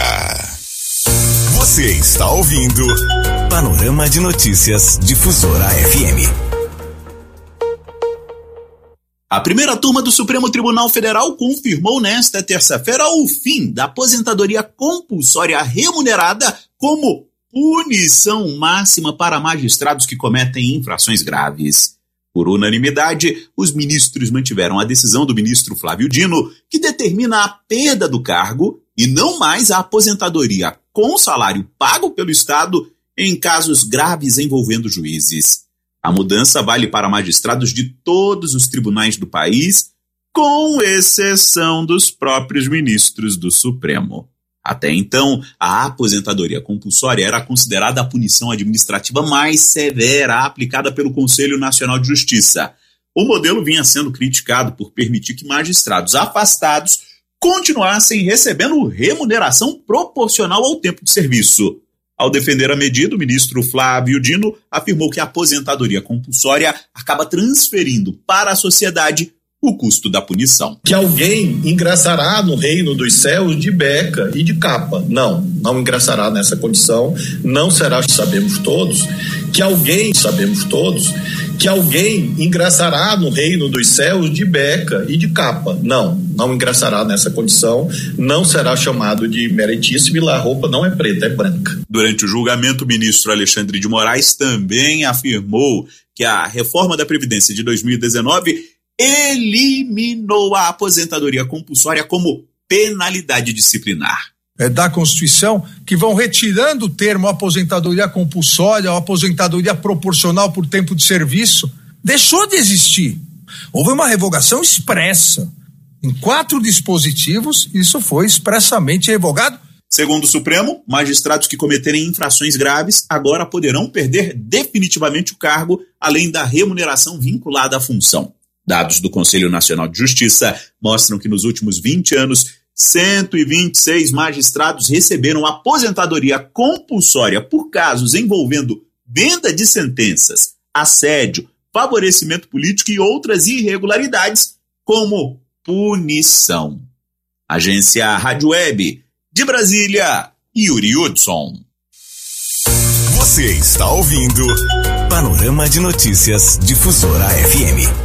Você está ouvindo Panorama de Notícias Difusora FM. A primeira turma do Supremo Tribunal Federal confirmou nesta terça-feira o fim da aposentadoria compulsória remunerada como punição máxima para magistrados que cometem infrações graves. Por unanimidade, os ministros mantiveram a decisão do ministro Flávio Dino, que determina a perda do cargo e não mais a aposentadoria com salário pago pelo Estado em casos graves envolvendo juízes. A mudança vale para magistrados de todos os tribunais do país, com exceção dos próprios ministros do Supremo. Até então, a aposentadoria compulsória era considerada a punição administrativa mais severa aplicada pelo Conselho Nacional de Justiça. O modelo vinha sendo criticado por permitir que magistrados afastados continuassem recebendo remuneração proporcional ao tempo de serviço. Ao defender a medida, o ministro Flávio Dino afirmou que a aposentadoria compulsória acaba transferindo para a sociedade o custo da punição. Que alguém ingressará no reino dos céus de beca e de capa. Não ingressará nessa condição, não será, sabemos todos, que alguém ingressará no reino dos céus de beca e de capa. Não ingressará nessa condição, não será chamado de meritíssimo e lá a roupa não é preta, é branca. Durante o julgamento, o ministro Alexandre de Moraes também afirmou que a reforma da Previdência de 2019 eliminou a aposentadoria compulsória como penalidade disciplinar. Da Constituição, que vão retirando o termo aposentadoria compulsória ou aposentadoria proporcional por tempo de serviço, deixou de existir. Houve uma revogação expressa. Em 4 dispositivos, isso foi expressamente revogado. Segundo o Supremo, magistrados que cometerem infrações graves agora poderão perder definitivamente o cargo, além da remuneração vinculada à função. Dados do Conselho Nacional de Justiça mostram que nos últimos 20 anos, 126 magistrados receberam aposentadoria compulsória por casos envolvendo venda de sentenças, assédio, favorecimento político e outras irregularidades como punição. Agência Rádio Web de Brasília, Yuri Hudson. Você está ouvindo Panorama de Notícias Difusora FM.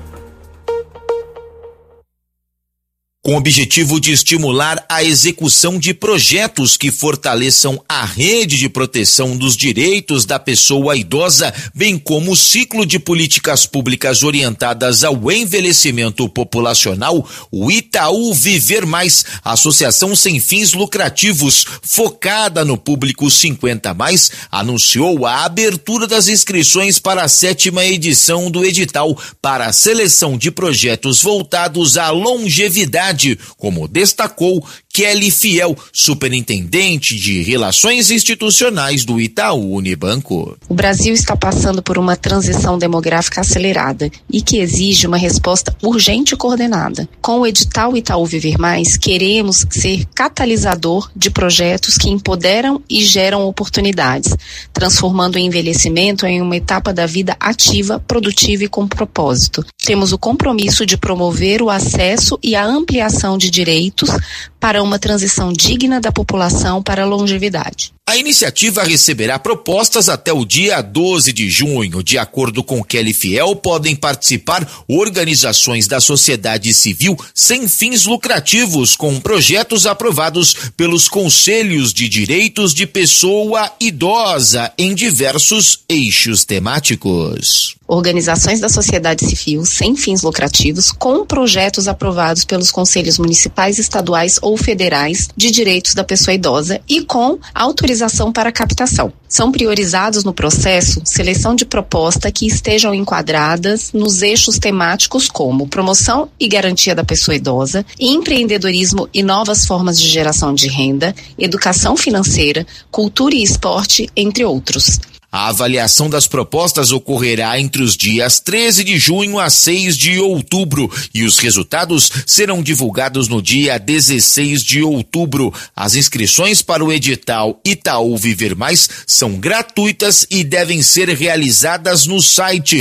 Com o objetivo de estimular a execução de projetos que fortaleçam a rede de proteção dos direitos da pessoa idosa, bem como o ciclo de políticas públicas orientadas ao envelhecimento populacional, o Itaú Viver Mais, associação sem fins lucrativos, focada no público 50+, anunciou a abertura das inscrições para a 7ª edição do edital para a seleção de projetos voltados à longevidade, como destacou Kelly Fiel, superintendente de Relações Institucionais do Itaú Unibanco. O Brasil está passando por uma transição demográfica acelerada e que exige uma resposta urgente e coordenada. Com o edital Itaú Viver Mais, queremos ser catalisador de projetos que empoderam e geram oportunidades, transformando o envelhecimento em uma etapa da vida ativa, produtiva e com propósito. Temos o compromisso de promover o acesso e a ampliação de direitos para uma transição digna da população para a longevidade. A iniciativa receberá propostas até o dia 12 de junho. De acordo com Kelly Fiel, podem participar organizações da sociedade civil sem fins lucrativos, com projetos aprovados pelos Conselhos de Direitos de Pessoa Idosa em diversos eixos temáticos. Organizações da sociedade civil sem fins lucrativos com projetos aprovados pelos conselhos municipais, estaduais ou federais de direitos da pessoa idosa e com autorização para captação. São priorizados no processo seleção de proposta que estejam enquadradas nos eixos temáticos como promoção e garantia da pessoa idosa, empreendedorismo e novas formas de geração de renda, educação financeira, cultura e esporte, entre outros. A avaliação das propostas ocorrerá entre os dias 13 de junho a 6 de outubro e os resultados serão divulgados no dia 16 de outubro. As inscrições para o edital Itaú Viver Mais são gratuitas e devem ser realizadas no site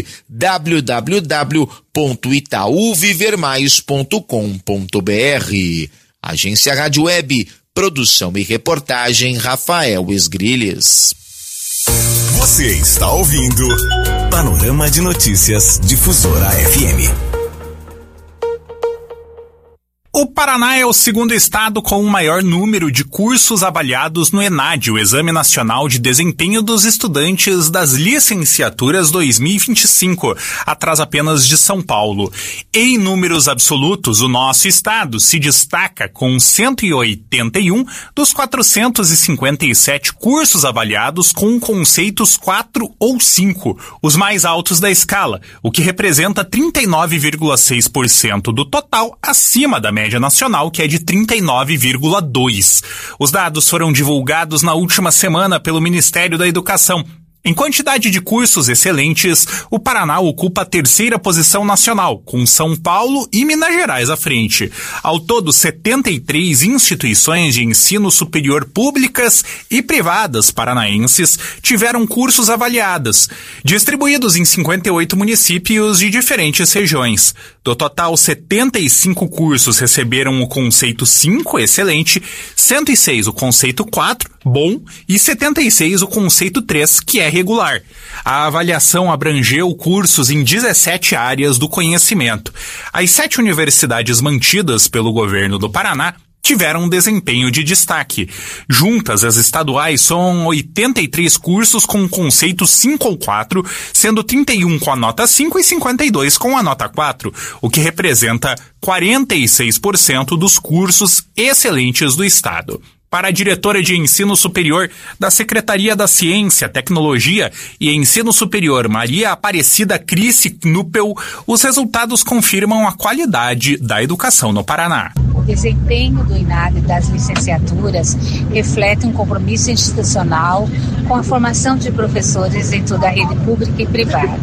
www.itauvivermais.com.br. Agência Rádio Web, produção e reportagem Rafael Esgrilles. Você está ouvindo Panorama de Notícias Difusora FM. O Paraná é o segundo estado com o maior número de cursos avaliados no ENAD, o Exame Nacional de Desempenho dos Estudantes das Licenciaturas 2025, atrás apenas de São Paulo. Em números absolutos, o nosso estado se destaca com 181 dos 457 cursos avaliados com conceitos 4 ou 5, os mais altos da escala, o que representa 39,6% do total, acima da média nacional, que é de 39,2%. Os dados foram divulgados na última semana pelo Ministério da Educação. Em quantidade de cursos excelentes, o Paraná ocupa a 3ª posição nacional, com São Paulo e Minas Gerais à frente. Ao todo, 73 instituições de ensino superior públicas e privadas paranaenses tiveram cursos avaliados, distribuídos em 58 municípios de diferentes regiões. Do total, 75 cursos receberam o conceito 5, excelente, 106 o conceito 4, bom, e 76 o conceito 3, que é regular. A avaliação abrangeu cursos em 17 áreas do conhecimento. As 7 universidades mantidas pelo governo do Paraná tiveram um desempenho de destaque. Juntas, as estaduais são 83 cursos com conceito 5 ou 4, sendo 31 com a nota 5 e 52 com a nota 4, o que representa 46% dos cursos excelentes do estado. Para a diretora de Ensino Superior da Secretaria da Ciência, Tecnologia e Ensino Superior, Maria Aparecida Cris Knupel, os resultados confirmam a qualidade da educação no Paraná. O desempenho do INAD e das licenciaturas reflete um compromisso institucional com a formação de professores em toda a rede pública e privada.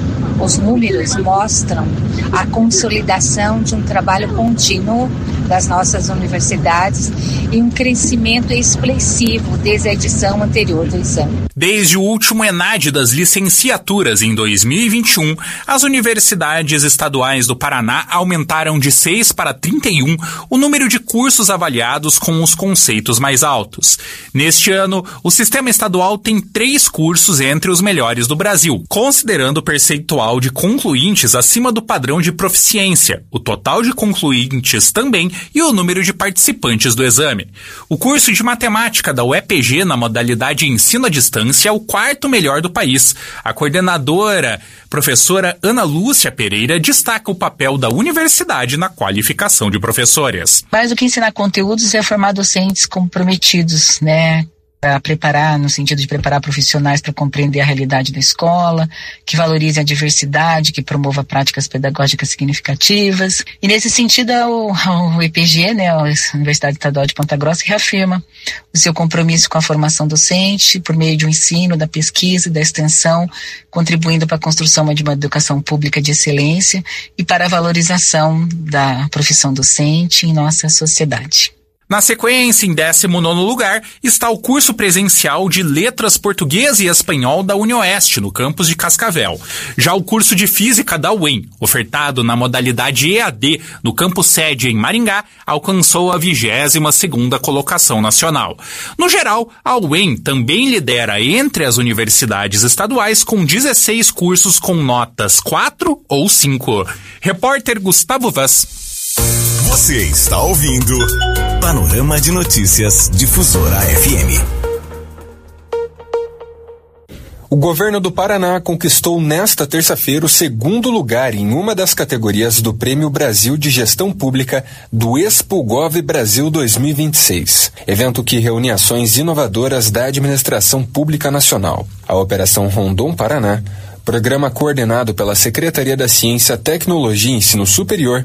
Os números mostram a consolidação de um trabalho contínuo das nossas universidades e um crescimento expressivo desde a edição anterior do exame. Desde o último ENAD das licenciaturas em 2021, as universidades estaduais do Paraná aumentaram de 6 para 31 o número de cursos avaliados com os conceitos mais altos. Neste ano, o sistema estadual tem 3 cursos entre os melhores do Brasil, considerando o percentual de concluintes acima do padrão de proficiência, o total de concluintes também e o número de participantes do exame. O curso de matemática da UEPG na modalidade ensino à distância é o 4º melhor do país. A coordenadora, professora Ana Lúcia Pereira, destaca o papel da universidade na qualificação de professores. Mais do que ensinar conteúdos é formar docentes comprometidos, para preparar, no sentido de preparar profissionais para compreender a realidade da escola, que valorizem a diversidade, que promova práticas pedagógicas significativas. E nesse sentido, o EPG, a Universidade Estadual de Ponta Grossa, reafirma o seu compromisso com a formação docente por meio de um ensino, da pesquisa e da extensão, contribuindo para a construção de uma educação pública de excelência e para a valorização da profissão docente em nossa sociedade. Na sequência, em 19º lugar, está o curso presencial de Letras Português e Espanhol da UniOeste, no campus de Cascavel. Já o curso de Física da UEM, ofertado na modalidade EAD no campus sede em Maringá, alcançou a 22ª colocação nacional. No geral, a UEM também lidera entre as universidades estaduais com 16 cursos com notas 4 ou 5. Repórter Gustavo Vaz. Você está ouvindo Panorama de Notícias Difusora FM. O governo do Paraná conquistou nesta terça-feira o 2º lugar em uma das categorias do Prêmio Brasil de Gestão Pública do ExpoGov Brasil 2026, evento que reúne ações inovadoras da administração pública nacional. A Operação Rondon Paraná, programa coordenado pela Secretaria da Ciência, Tecnologia e Ensino Superior,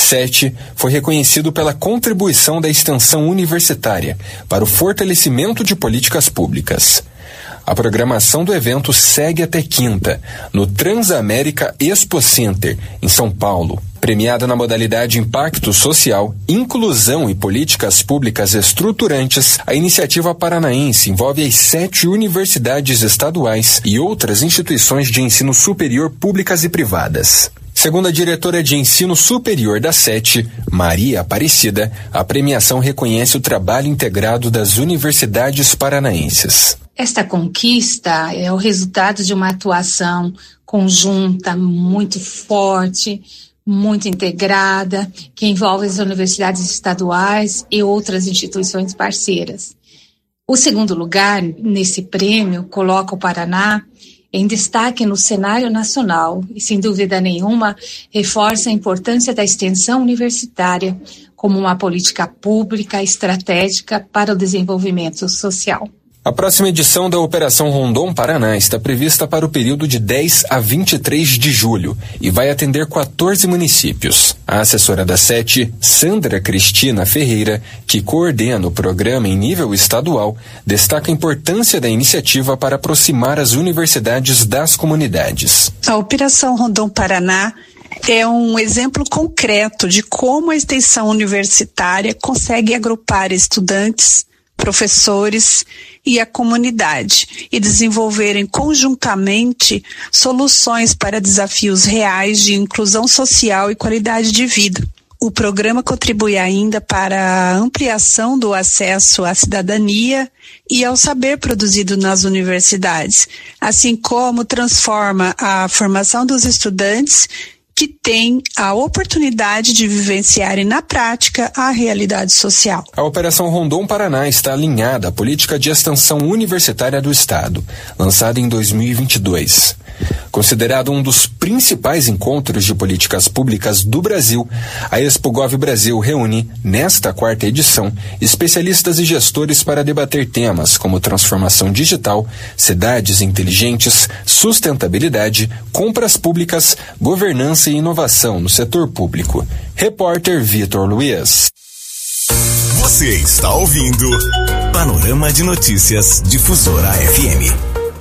7, foi reconhecido pela contribuição da extensão universitária para o fortalecimento de políticas públicas. A programação do evento segue até quinta, no Transamérica Expo Center, em São Paulo. Premiada na modalidade Impacto Social, Inclusão e Políticas Públicas Estruturantes, a iniciativa paranaense envolve as 7 universidades estaduais e outras instituições de ensino superior públicas e privadas. Segundo a diretora de Ensino Superior da SET, Maria Aparecida, a premiação reconhece o trabalho integrado das universidades paranaenses. Esta conquista é o resultado de uma atuação conjunta muito forte, muito integrada, que envolve as universidades estaduais e outras instituições parceiras. O 2º lugar nesse prêmio coloca o Paraná em destaque no cenário nacional e, sem dúvida nenhuma, reforça a importância da extensão universitária como uma política pública estratégica para o desenvolvimento social. A próxima edição da Operação Rondon Paraná está prevista para o período de 10 a 23 de julho e vai atender 14 municípios. A assessora da SET, Sandra Cristina Ferreira, que coordena o programa em nível estadual, destaca a importância da iniciativa para aproximar as universidades das comunidades. A Operação Rondon Paraná é um exemplo concreto de como a extensão universitária consegue agrupar estudantes, professores e a comunidade e desenvolverem conjuntamente soluções para desafios reais de inclusão social e qualidade de vida. O programa contribui ainda para a ampliação do acesso à cidadania e ao saber produzido nas universidades, assim como transforma a formação dos estudantes que têm a oportunidade de vivenciarem na prática a realidade social. A Operação Rondon Paraná está alinhada à política de extensão universitária do Estado, lançada em 2022. Considerado um dos principais encontros de políticas públicas do Brasil, a ExpoGov Brasil reúne, nesta 4ª edição, especialistas e gestores para debater temas como transformação digital, cidades inteligentes, sustentabilidade, compras públicas, governança e inovação no setor público. Repórter Vitor Luiz. Você está ouvindo Panorama de Notícias Difusora FM.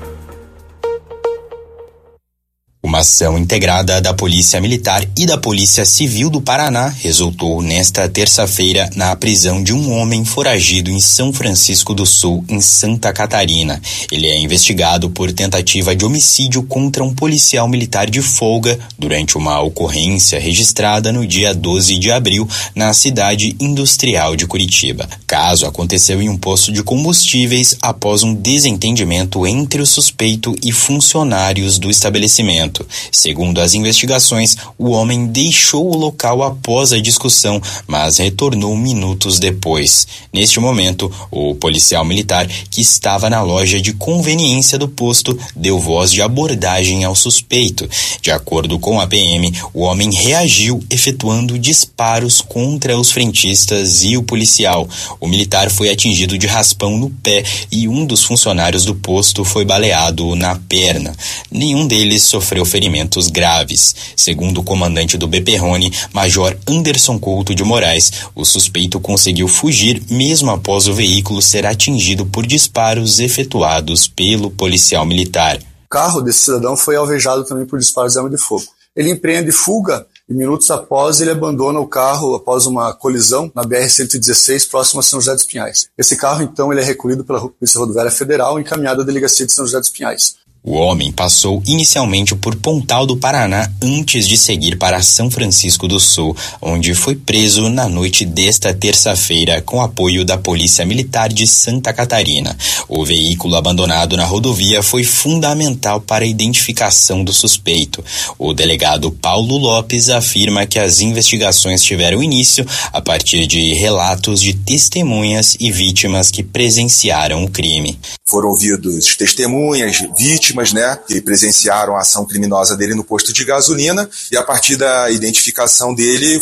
Uma ação integrada da Polícia Militar e da Polícia Civil do Paraná resultou nesta terça-feira na prisão de um homem foragido em São Francisco do Sul, em Santa Catarina. Ele é investigado por tentativa de homicídio contra um policial militar de folga durante uma ocorrência registrada no dia 12 de abril na cidade industrial de Curitiba. O caso aconteceu em um posto de combustíveis após um desentendimento entre o suspeito e funcionários do estabelecimento. Segundo as investigações, o homem deixou o local após a discussão, mas retornou minutos depois. Neste momento, o policial militar, que estava na loja de conveniência do posto, deu voz de abordagem ao suspeito. De acordo com a PM, o homem reagiu efetuando disparos contra os frentistas e o policial. O militar foi atingido de raspão no pé e um dos funcionários do posto foi baleado na perna. Nenhum deles sofreu ferimentos graves. Segundo o comandante do BPRONE, Major Anderson Couto de Moraes, o suspeito conseguiu fugir mesmo após o veículo ser atingido por disparos efetuados pelo policial militar. O carro desse cidadão foi alvejado também por disparos de arma de fogo. Ele empreende fuga e minutos após ele abandona o carro após uma colisão na BR-116 próximo a São José dos Pinhais. Esse carro então ele é recolhido pela Polícia Rodoviária Federal e encaminhado à Delegacia de São José dos Pinhais. O homem passou inicialmente por Pontal do Paraná antes de seguir para São Francisco do Sul, onde foi preso na noite desta terça-feira com apoio da Polícia Militar de Santa Catarina. O veículo abandonado na rodovia foi fundamental para a identificação do suspeito. O delegado Paulo Lopes afirma que as investigações tiveram início a partir de relatos de testemunhas e vítimas que presenciaram o crime. Foram ouvidos testemunhas, vítimas, que presenciaram a ação criminosa dele no posto de gasolina, e a partir da identificação dele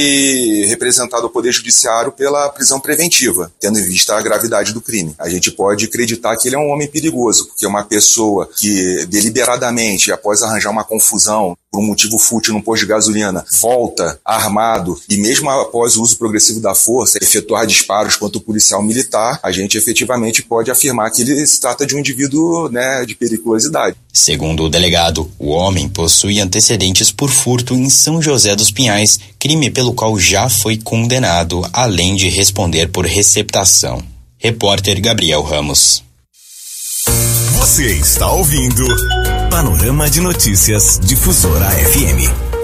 foi representado ao Poder Judiciário pela prisão preventiva, tendo em vista a gravidade do crime. A gente pode acreditar que ele é um homem perigoso, porque uma pessoa que deliberadamente, após arranjar uma confusão por um motivo fútil no posto de gasolina, volta armado e mesmo após o uso progressivo da força, efetuar disparos contra o policial militar, a gente efetivamente pode afirmar que ele se trata de um indivíduo, de periculosidade. Segundo o delegado, o homem possui antecedentes por furto em São José dos Pinhais, crime pelo qual já foi condenado, além de responder por receptação. Repórter Gabriel Ramos. Você está ouvindo Panorama de Notícias Difusora FM.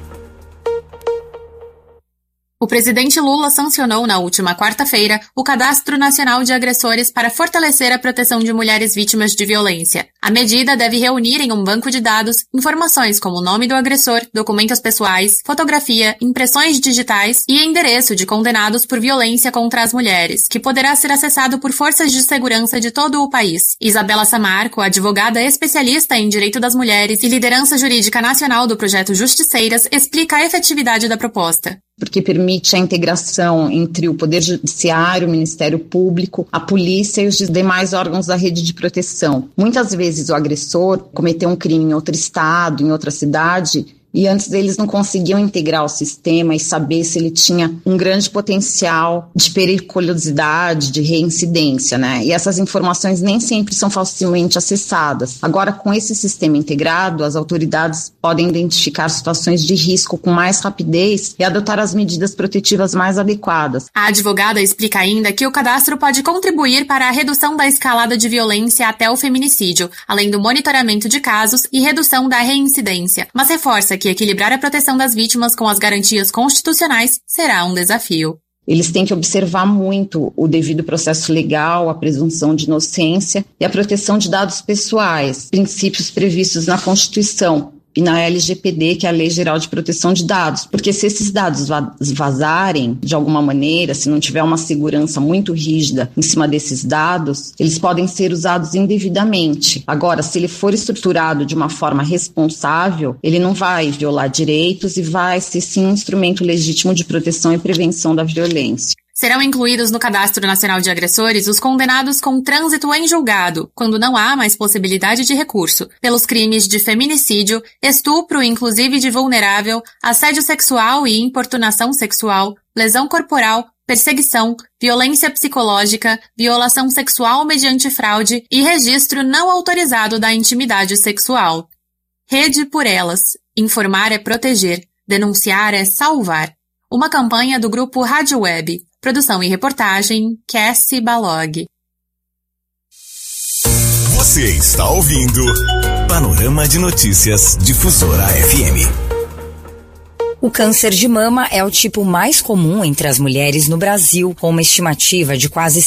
O presidente Lula sancionou na última quarta-feira o Cadastro Nacional de Agressores para fortalecer a proteção de mulheres vítimas de violência. A medida deve reunir em um banco de dados informações como o nome do agressor, documentos pessoais, fotografia, impressões digitais e endereço de condenados por violência contra as mulheres, que poderá ser acessado por forças de segurança de todo o país. Isabela Samarco, advogada especialista em direito das mulheres e liderança jurídica nacional do projeto Justiceiras, explica a efetividade da proposta. Porque permite a integração entre o Poder Judiciário, o Ministério Público, a polícia e os demais órgãos da rede de proteção. Muitas vezes o agressor cometeu um crime em outro estado, em outra cidade, e antes eles não conseguiam integrar o sistema e saber se ele tinha um grande potencial de periculosidade, de reincidência, E essas informações nem sempre são facilmente acessadas. Agora, com esse sistema integrado, as autoridades podem identificar situações de risco com mais rapidez e adotar as medidas protetivas mais adequadas. A advogada explica ainda que o cadastro pode contribuir para a redução da escalada de violência até o feminicídio, além do monitoramento de casos e redução da reincidência, mas reforça que equilibrar a proteção das vítimas com as garantias constitucionais será um desafio. Eles têm que observar muito o devido processo legal, a presunção de inocência e a proteção de dados pessoais, princípios previstos na Constituição, e na LGPD, que é a Lei Geral de Proteção de Dados, porque se esses dados vazarem de alguma maneira, se não tiver uma segurança muito rígida em cima desses dados, eles podem ser usados indevidamente. Agora, se ele for estruturado de uma forma responsável, ele não vai violar direitos e vai ser sim um instrumento legítimo de proteção e prevenção da violência. Serão incluídos no Cadastro Nacional de Agressores os condenados com trânsito em julgado, quando não há mais possibilidade de recurso, pelos crimes de feminicídio, estupro, inclusive de vulnerável, assédio sexual e importunação sexual, lesão corporal, perseguição, violência psicológica, violação sexual mediante fraude e registro não autorizado da intimidade sexual. Rede por Elas. Informar é proteger. Denunciar é salvar. Uma campanha do grupo Rádio Web. Produção e reportagem, Cassie Balog. Você está ouvindo Panorama de Notícias Difusora FM. O câncer de mama é o tipo mais comum entre as mulheres no Brasil, com uma estimativa de quase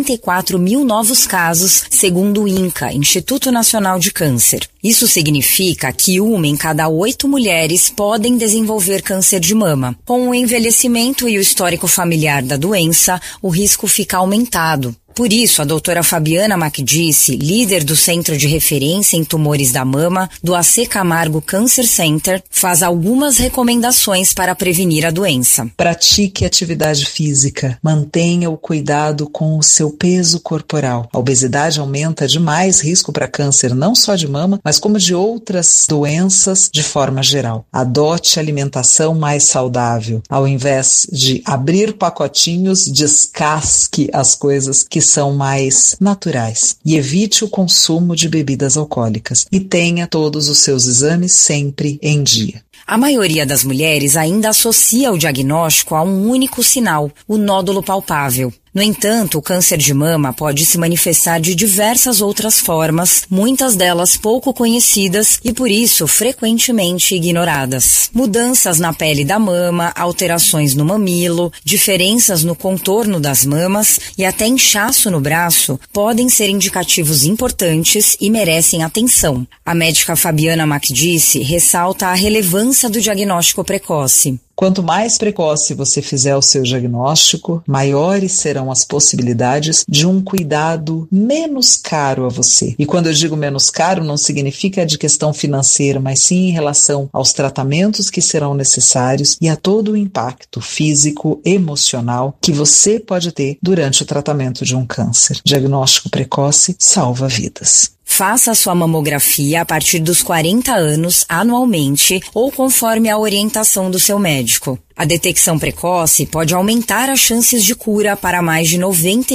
74 mil novos casos, segundo o INCA, Instituto Nacional de Câncer. Isso significa que 1 em cada 8 mulheres podem desenvolver câncer de mama. Com o envelhecimento e o histórico familiar da doença, o risco fica aumentado. Por isso, a doutora Fabiana Macdice, líder do Centro de Referência em Tumores da Mama, do AC Camargo Cancer Center, faz algumas recomendações para prevenir a doença. Pratique atividade física. Mantenha o cuidado com o seu peso corporal. A obesidade aumenta demais risco para câncer, não só de mama, mas como de outras doenças de forma geral. Adote alimentação mais saudável. Ao invés de abrir pacotinhos, descasque as coisas que são mais naturais e evite o consumo de bebidas alcoólicas e tenha todos os seus exames sempre em dia. A maioria das mulheres ainda associa o diagnóstico a um único sinal, o nódulo palpável. No entanto, o câncer de mama pode se manifestar de diversas outras formas, muitas delas pouco conhecidas e, por isso, frequentemente ignoradas. Mudanças na pele da mama, alterações no mamilo, diferenças no contorno das mamas e até inchaço no braço podem ser indicativos importantes e merecem atenção. A médica Fabiana Macdice ressalta a relevância do diagnóstico precoce. Quanto mais precoce você fizer o seu diagnóstico, maiores serão as possibilidades de um cuidado menos caro a você. E quando eu digo menos caro, não significa de questão financeira, mas sim em relação aos tratamentos que serão necessários e a todo o impacto físico, emocional que você pode ter durante o tratamento de um câncer. Diagnóstico precoce salva vidas. Faça a sua mamografia a partir dos 40 anos, anualmente, ou conforme a orientação do seu médico. A detecção precoce pode aumentar as chances de cura para mais de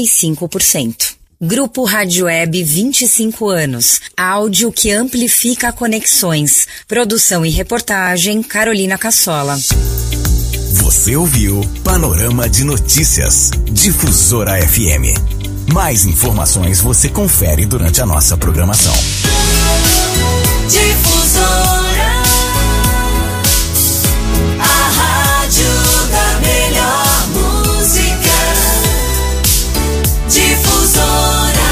95%. Grupo Rádio Web 25 anos. Áudio que amplifica conexões. Produção e reportagem, Carolina Cassola. Você ouviu Panorama de Notícias, Difusora FM. Mais informações você confere durante a nossa programação. Difusora, a rádio da melhor música. Difusora.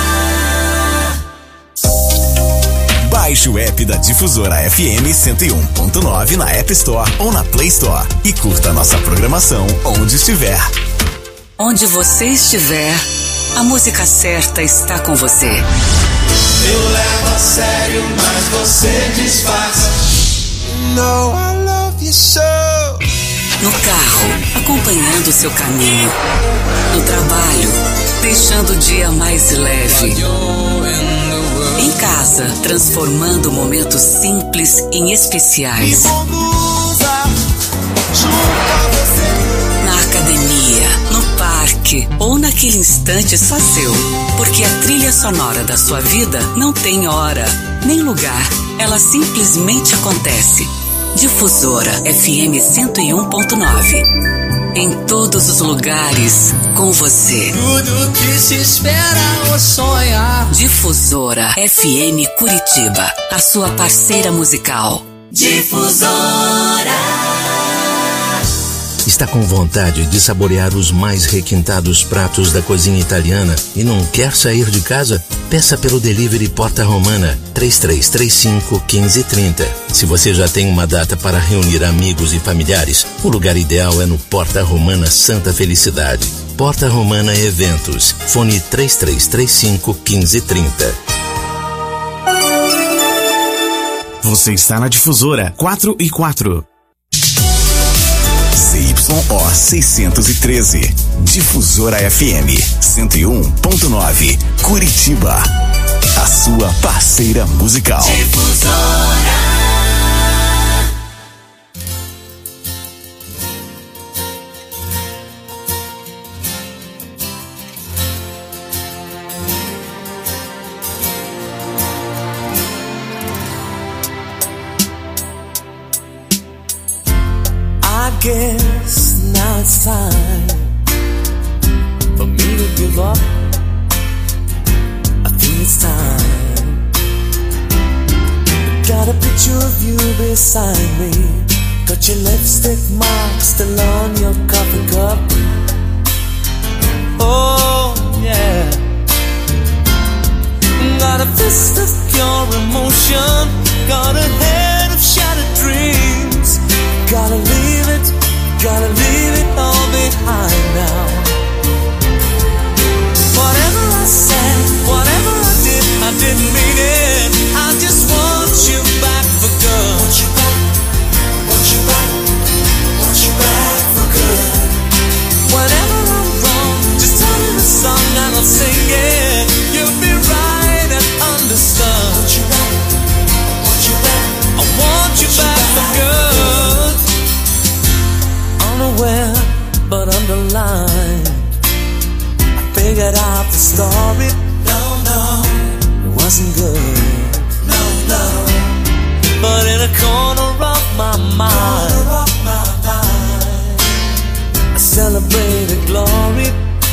Baixe o app da Difusora FM 101.9 na App Store ou na Play Store e curta nossa programação onde estiver. Onde você estiver, a música certa está com você. Eu levo a sério, mas você disfarça. No, I love you so. No carro, acompanhando seu caminho. No trabalho, deixando o dia mais leve. Em casa, transformando momentos simples em especiais. Na academia, no parque ou naquele instante só seu. Porque a trilha sonora da sua vida não tem hora, nem lugar. Ela simplesmente acontece. Difusora FM 101.9. Em todos os lugares, com você. Tudo que se espera ou sonhar. Difusora FM Curitiba, a sua parceira musical. Difusora. Está com vontade de saborear os mais requintados pratos da cozinha italiana e não quer sair de casa? Peça pelo delivery Porta Romana 3335-1530. Se você já tem uma data para reunir amigos e familiares, o lugar ideal é no Porta Romana Santa Felicidade. Porta Romana Eventos. Fone 3335-1530. Você está na Difusora 4 e 4. ZYO 613. Difusora FM 101.9. Curitiba. A sua parceira musical. Difusora. I guess now it's time for me to give up. I think it's time. Got a picture of you beside me. Got your lipstick mark still on your coffee cup. Oh yeah. Got a fist of pure emotion. Got a head of shattered dreams. Gotta leave it all behind now. Whatever I said, whatever I didn't mean it. I just want you back for good. Want you back, want you back, want you back for good. Whenever I'm wrong, just tell me the song and I'll sing it. You'll be right and understood. Want you back, want you back, I want you back for good. Unaware but underlined, I figured out the story. No, it wasn't good. No, but in a corner of my mind, I celebrated glory.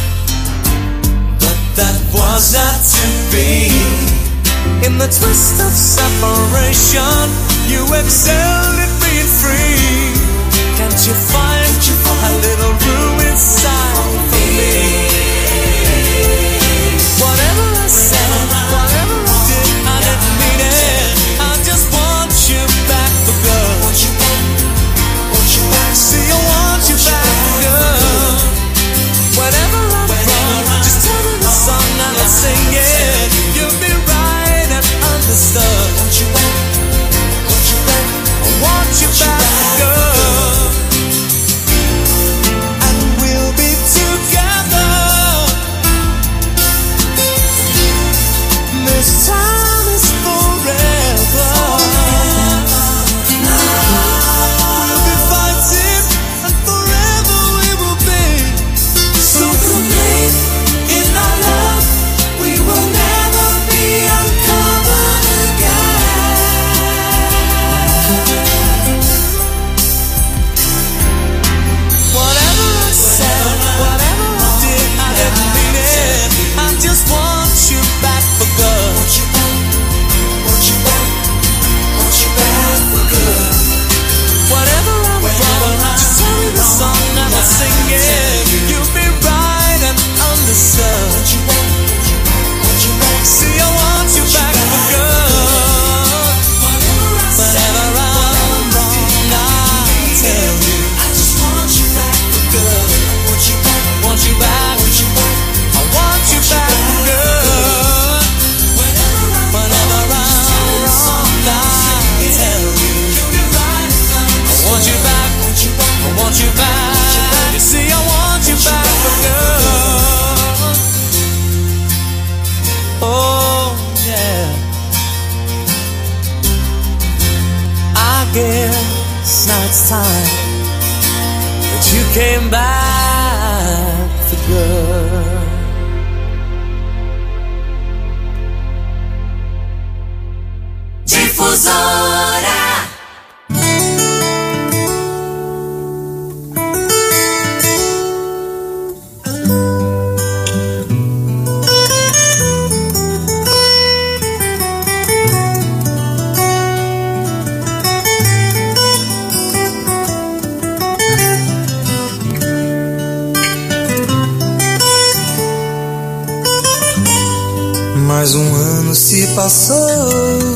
But that was not to be. In the twist of separation, you excelled at being free. Can't you find a little room inside for me? Whatever I said, whatever I did, I didn't mean it. I just want you back for good. Want you back, want you back. See, I want you back for good. Whenever I'm wrong, just tell me the song and I'll sing it. You'll be right and understood. Want you back, want you back. I want you back for good. This time is forever. We'll be fighting and forever we will be. So complete in our love, we will never be uncovered again. Whatever I said, whatever I did, I didn't mean it. I just want you back for good. Want you back, want you back, want you back for good. Whatever I'm wrong, just tell me the song and I'll sing it. You'll be right and understood. Want you back, want you back. See, I want you back for good. Whatever I'm wrong, I'll tell you. I just want you back for good. Want you back, want you back, want you back. I want you back for good. Whenever I'm wrong, I tell you. I want you back, I want you back. You see, I want you back for good. Oh, yeah. I guess now it's time that you came back for good. Difusora. passou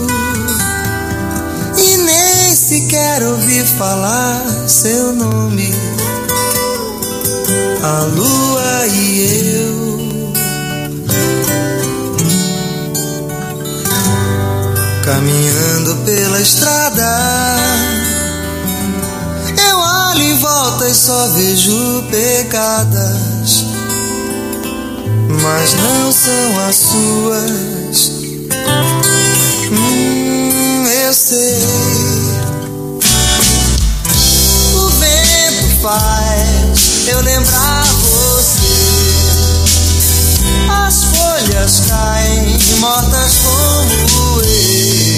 e nem sequer ouvi falar seu nome. A lua e eu, caminhando pela estrada, eu olho em volta e só vejo pegadas, mas não são as suas. Eu sei. O vento faz eu lembrar você. As folhas caem mortas como eu.